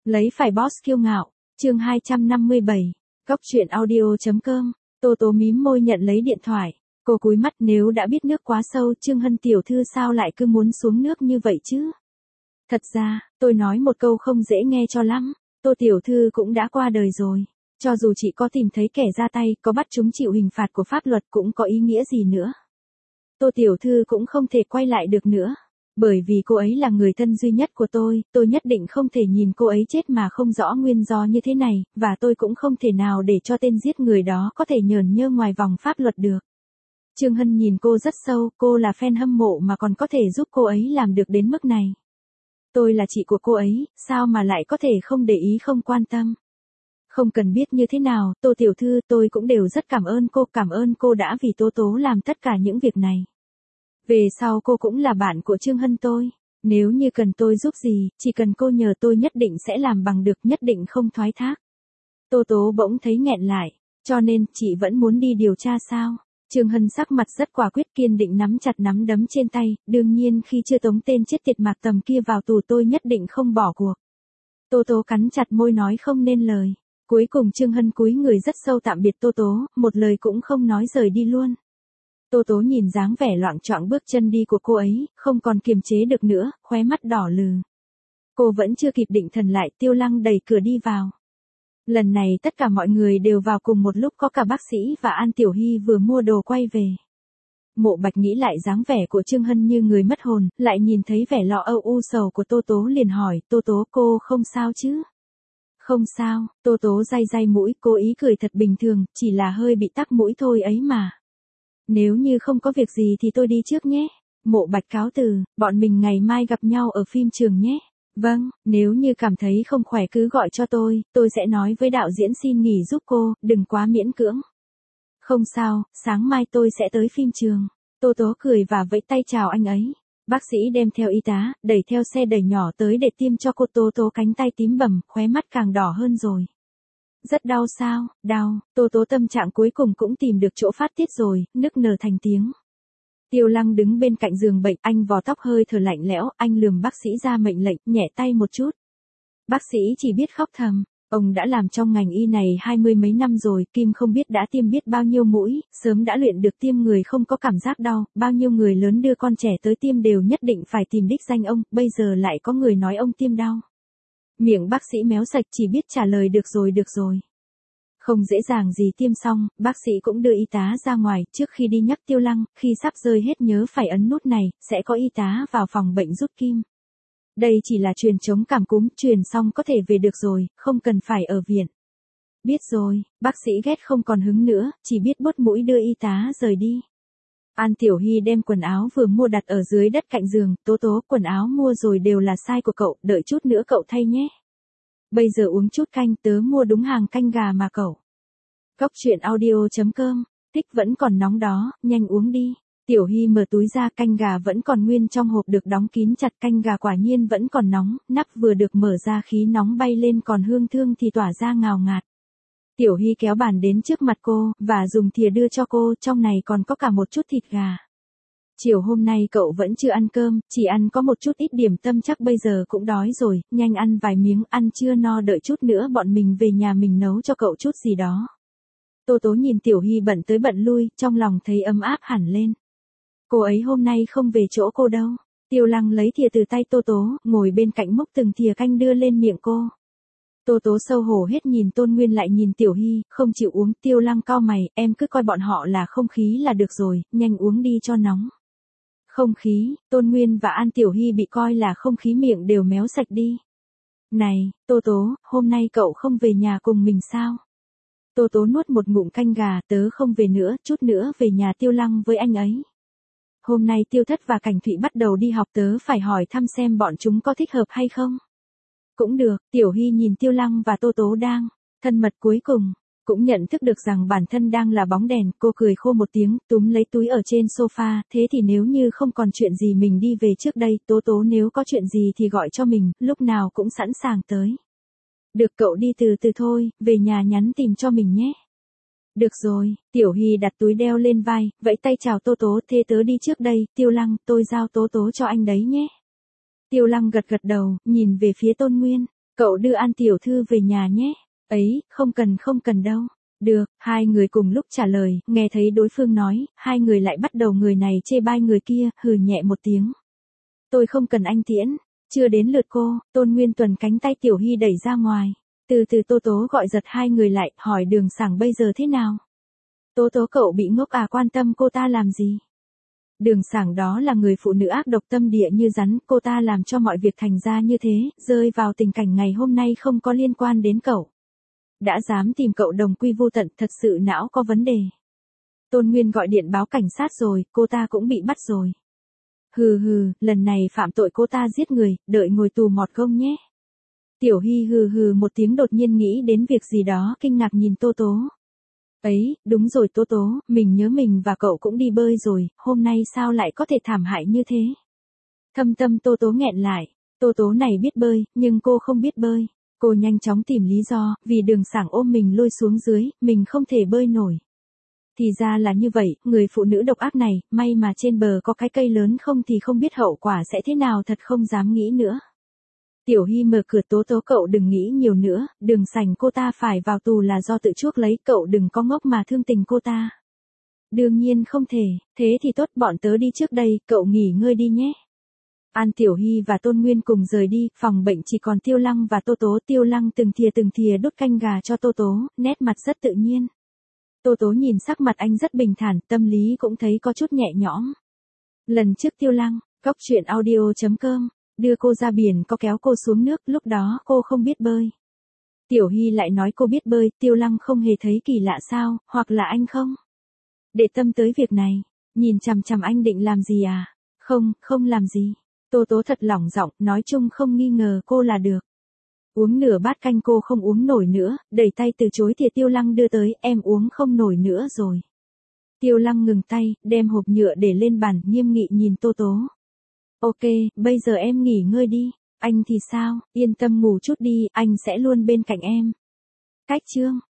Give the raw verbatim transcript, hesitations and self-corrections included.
Lấy phải boss kiêu ngạo, chương hai trăm năm mươi bảy, Góc truyện audio.com, Tô Tố mím môi nhận lấy điện thoại, cô cúi mắt nếu đã biết nước quá sâu Trương Hân tiểu thư sao lại cứ muốn xuống nước như vậy chứ? Thật ra, tôi nói một câu không dễ nghe cho lắm, Tô tiểu thư cũng đã qua đời rồi, cho dù chị có tìm thấy kẻ ra tay, có bắt chúng chịu hình phạt của pháp luật cũng có ý nghĩa gì nữa. Tô tiểu thư cũng không thể quay lại được nữa. Bởi vì cô ấy là người thân duy nhất của tôi, tôi nhất định không thể nhìn cô ấy chết mà không rõ nguyên do như thế này, và tôi cũng không thể nào để cho tên giết người đó có thể nhởn nhơ ngoài vòng pháp luật được. Trương Hân nhìn cô rất sâu, cô là fan hâm mộ mà còn có thể giúp cô ấy làm được đến mức này. Tôi là chị của cô ấy, sao mà lại có thể không để ý không quan tâm. Không cần biết như thế nào, Tô tiểu thư, tôi cũng đều rất cảm ơn cô, cảm ơn cô đã vì Tố Tố làm tất cả những việc này. Về sau cô cũng là bạn của Trương Hân tôi. Nếu như cần tôi giúp gì, chỉ cần cô nhờ tôi nhất định sẽ làm bằng được, nhất định không thoái thác. Tô Tố bỗng thấy nghẹn lại. Cho nên, chị vẫn muốn đi điều tra sao? Trương Hân sắc mặt rất quả quyết, kiên định nắm chặt nắm đấm trên tay. Đương nhiên khi chưa tống tên chết tiệt Mạc Tầm kia vào tù tôi nhất định không bỏ cuộc. Tô Tố cắn chặt môi nói không nên lời. Cuối cùng Trương Hân cúi người rất sâu tạm biệt Tô Tố, một lời cũng không nói rời đi luôn. Tô Tố nhìn dáng vẻ loạng choạng bước chân đi của cô ấy, không còn kiềm chế được nữa, khóe mắt đỏ lừ. Cô vẫn chưa kịp định thần lại, Tiêu Lăng đẩy cửa đi vào. Lần này tất cả mọi người đều vào cùng một lúc, có cả bác sĩ và An Tiểu Hy vừa mua đồ quay về. Mộ Bạch nghĩ lại dáng vẻ của Trương Hân như người mất hồn, lại nhìn thấy vẻ lo âu u sầu của Tô Tố liền hỏi, Tô Tố cô không sao chứ? Không sao, Tô Tố day day mũi, cố ý cười thật bình thường, chỉ là hơi bị tắc mũi thôi ấy mà. Nếu như không có việc gì thì tôi đi trước nhé. Mộ Bạch cáo từ, bọn mình ngày mai gặp nhau ở phim trường nhé. Vâng, nếu như cảm thấy không khỏe cứ gọi cho tôi, tôi sẽ nói với đạo diễn xin nghỉ giúp cô, đừng quá miễn cưỡng. Không sao, sáng mai tôi sẽ tới phim trường. Tô Tố cười và vẫy tay chào anh ấy. Bác sĩ đem theo y tá, đẩy theo xe đẩy nhỏ tới để tiêm cho cô. Tô Tố cánh tay tím bầm, khóe mắt càng đỏ hơn rồi. Rất đau sao? Đau. Tô Tố tâm trạng cuối cùng cũng tìm được chỗ phát tiết rồi, nức nở thành tiếng. Tiêu Lăng đứng bên cạnh giường bệnh, anh vò tóc hơi thở lạnh lẽo, anh lườm bác sĩ ra mệnh lệnh, nhẹ tay một chút. Bác sĩ chỉ biết khóc thầm, ông đã làm trong ngành y này hai mươi mấy năm rồi, Kim không biết đã tiêm biết bao nhiêu mũi, sớm đã luyện được tiêm người không có cảm giác đau, bao nhiêu người lớn đưa con trẻ tới tiêm đều nhất định phải tìm đích danh ông, bây giờ lại có người nói ông tiêm đau. Miệng bác sĩ méo sạch chỉ biết trả lời được rồi được rồi. Không dễ dàng gì tiêm xong, bác sĩ cũng đưa y tá ra ngoài, trước khi đi nhắc Tiêu Lăng, khi sắp rơi hết nhớ phải ấn nút này, sẽ có y tá vào phòng bệnh rút kim. Đây chỉ là truyền chống cảm cúm, truyền xong có thể về được rồi, không cần phải ở viện. Biết rồi, bác sĩ ghét không còn hứng nữa, chỉ biết bốt mũi đưa y tá rời đi. An Tiểu Hy đem quần áo vừa mua đặt ở dưới đất cạnh giường, Tố Tố, quần áo mua rồi đều là size của cậu, đợi chút nữa cậu thay nhé. Bây giờ uống chút canh, tớ mua đúng hàng canh gà mà cậu. Góc truyện audio.com, tích vẫn còn nóng đó, nhanh uống đi. Tiểu Hy mở túi ra, canh gà vẫn còn nguyên trong hộp được đóng kín chặt, canh gà quả nhiên vẫn còn nóng, nắp vừa được mở ra khí nóng bay lên còn hương thơm thì tỏa ra ngào ngạt. Tiểu Hy kéo bàn đến trước mặt cô, và dùng thìa đưa cho cô, trong này còn có cả một chút thịt gà. Chiều hôm nay cậu vẫn chưa ăn cơm, chỉ ăn có một chút ít điểm tâm, chắc bây giờ cũng đói rồi, nhanh ăn vài miếng, ăn chưa no đợi chút nữa bọn mình về nhà mình nấu cho cậu chút gì đó. Tô Tố nhìn Tiểu Hy bận tới bận lui, trong lòng thấy ấm áp hẳn lên. Cô ấy hôm nay không về chỗ cô đâu. Tiêu Lăng lấy thìa từ tay Tô Tố, ngồi bên cạnh múc từng thìa canh đưa lên miệng cô. Tô Tố sâu hổ hết nhìn Tôn Nguyên lại nhìn Tiểu Hy, không chịu uống. Tiêu Lăng cau mày, em cứ coi bọn họ là không khí là được rồi, nhanh uống đi cho nóng. Không khí, Tôn Nguyên và An Tiểu Hy bị coi là không khí, miệng đều méo sạch đi. Này, Tô Tố, hôm nay cậu không về nhà cùng mình sao? Tô Tố nuốt một ngụm canh gà, tớ không về nữa, chút nữa về nhà Tiêu Lăng với anh ấy. Hôm nay Tiêu Thất và Cảnh Thụy bắt đầu đi học, tớ phải hỏi thăm xem bọn chúng có thích hợp hay không. Cũng được, Tiểu Hy nhìn Tiêu Lăng và Tô Tố đang thân mật, cuối cùng cũng nhận thức được rằng bản thân đang là bóng đèn, cô cười khô một tiếng, túm lấy túi ở trên sofa, thế thì nếu như không còn chuyện gì mình đi về trước đây, Tố Tố nếu có chuyện gì thì gọi cho mình, lúc nào cũng sẵn sàng tới. Được, cậu đi từ từ thôi, về nhà nhắn tìm cho mình nhé. Được rồi, Tiểu Hy đặt túi đeo lên vai, vẫy tay chào Tô Tố, thế tớ đi trước đây, Tiêu Lăng, tôi giao Tố Tố cho anh đấy nhé. Tiêu Lăng gật gật đầu, nhìn về phía Tôn Nguyên, Cậu đưa An tiểu thư về nhà nhé. Ấy, không cần không cần đâu. Được, hai người cùng lúc trả lời, nghe thấy đối phương nói, hai người lại bắt đầu người này chê bai người kia, hừ nhẹ một tiếng. Tôi không cần anh tiễn. Chưa đến lượt cô, Tôn Nguyên Tuần cánh tay Tiểu Hy đẩy ra ngoài. Từ từ Tố Tố gọi giật hai người lại, hỏi Đường Sảng bây giờ thế nào? Tố Tố cậu bị ngốc à, quan tâm cô ta làm gì? Đường Sảng đó là người phụ nữ ác độc tâm địa như rắn, cô ta làm cho mọi việc thành ra như thế, rơi vào tình cảnh ngày hôm nay không có liên quan đến cậu. Đã dám tìm cậu đồng quy vô tận, thật sự não có vấn đề. Tôn Nguyên gọi điện báo cảnh sát rồi, cô ta cũng bị bắt rồi. Hừ hừ, lần này phạm tội cô ta giết người, đợi ngồi tù mọt gông nhé. Tiểu Hy hừ hừ một tiếng đột nhiên nghĩ đến việc gì đó, kinh ngạc nhìn Tô Tố. Ấy, đúng rồi Tố Tố, mình nhớ mình và cậu cũng đi bơi rồi, hôm nay sao lại có thể thảm hại như thế? Thâm tâm Tô Tố nghẹn lại, Tô Tố này biết bơi, nhưng cô không biết bơi. Cô nhanh chóng tìm lý do, vì Đường Sảng ôm mình lôi xuống dưới, mình không thể bơi nổi. Thì ra là như vậy, người phụ nữ độc ác này, may mà trên bờ có cái cây lớn không thì không biết hậu quả sẽ thế nào, thật không dám nghĩ nữa. Tiểu Hy mở cửa. Tố Tố cậu đừng nghĩ nhiều nữa, Đường Sảnh cô ta phải vào tù là do tự chuốc lấy, cậu đừng có ngốc mà thương tình cô ta. Đương nhiên không thể, thế thì tốt, bọn tớ đi trước đây, cậu nghỉ ngơi đi nhé. An Tiểu Hy và Tôn Nguyên cùng rời đi, phòng bệnh chỉ còn Tiêu Lăng và Tô Tố. Tiêu Lăng từng thìa từng thìa đút canh gà cho Tô Tố, nét mặt rất tự nhiên. Tô Tố nhìn sắc mặt anh rất bình thản, tâm lý cũng thấy có chút nhẹ nhõm. Lần trước Tiêu Lăng, góc truyện audio chấm com, đưa cô ra biển có kéo cô xuống nước, lúc đó cô không biết bơi. Tiểu Hy lại nói cô biết bơi, Tiêu Lăng không hề thấy kỳ lạ sao, hoặc là anh không để tâm tới việc này, nhìn chằm chằm anh định làm gì à? Không, không làm gì. Tô Tố thật lỏng giọng, nói chung không nghi ngờ cô là được. Uống nửa bát canh cô không uống nổi nữa, đẩy tay từ chối thìa Tiêu Lăng đưa tới, em uống không nổi nữa rồi. Tiêu Lăng ngừng tay, đem hộp nhựa để lên bàn, nghiêm nghị nhìn Tô Tố. Ok, bây giờ em nghỉ ngơi đi, anh thì sao, yên tâm ngủ chút đi, anh sẽ luôn bên cạnh em. Cách chương